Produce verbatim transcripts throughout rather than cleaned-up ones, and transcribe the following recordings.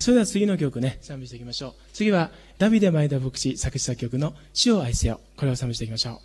それでは次の曲ね、賛美していきましょう。次はダビデ前田牧師作詞作曲の主を愛せよ。これを賛美していきましょう。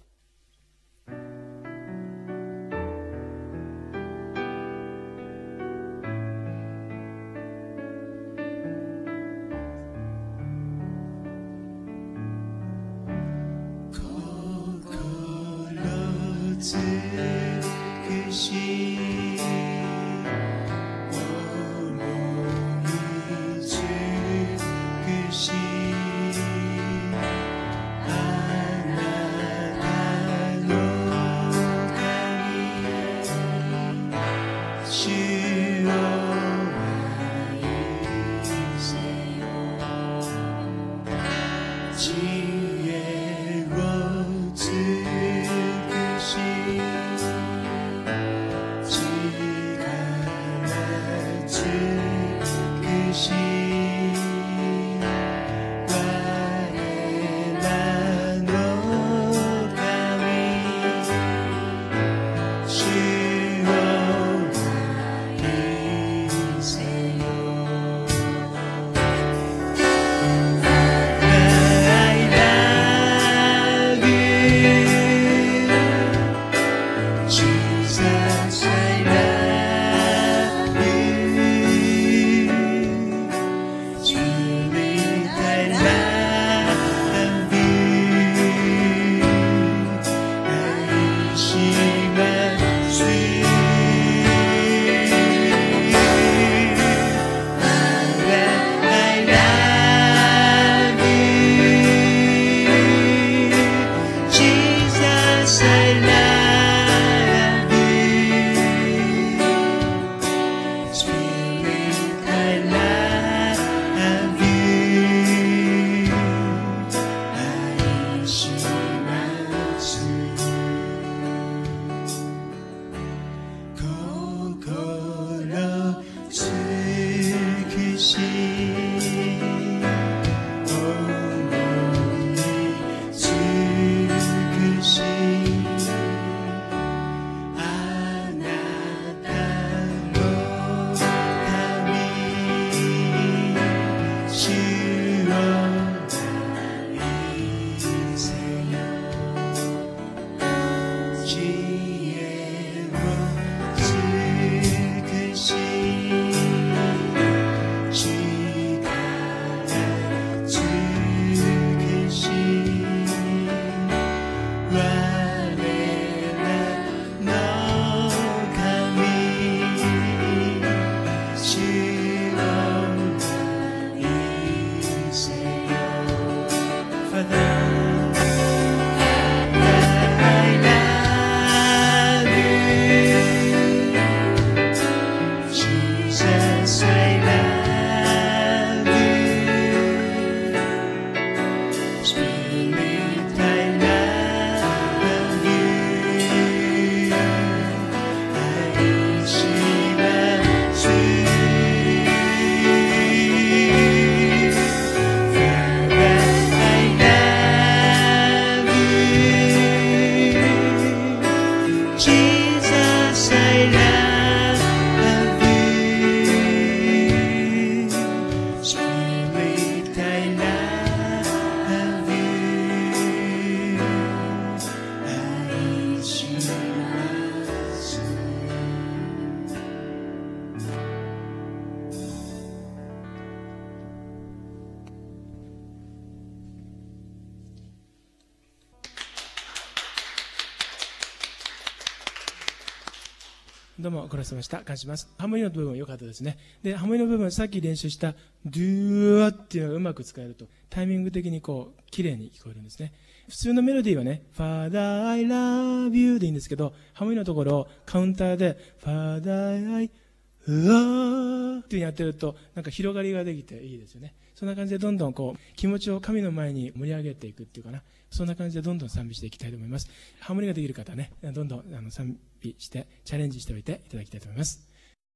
どうもご苦労様でした。感謝します。ハモリの部分は良かったですね。で、ハモリの部分、さっき練習したドゥーアっていうのがうまく使えると、タイミング的にこう、綺麗に聞こえるんですね。普通のメロディーはね、Father I love you でいいんですけど、ハモリのところをカウンターで、Father I うわーってやってると、なんか広がりができていいですよね。そんな感じでどんどんこう、気持ちを神の前に盛り上げていくっていうかな。そんな感じでどんどん賛美していきたいと思います。ハモリができる方はね、どんどんあの賛美してチャレンジしておいていただきたいと思います。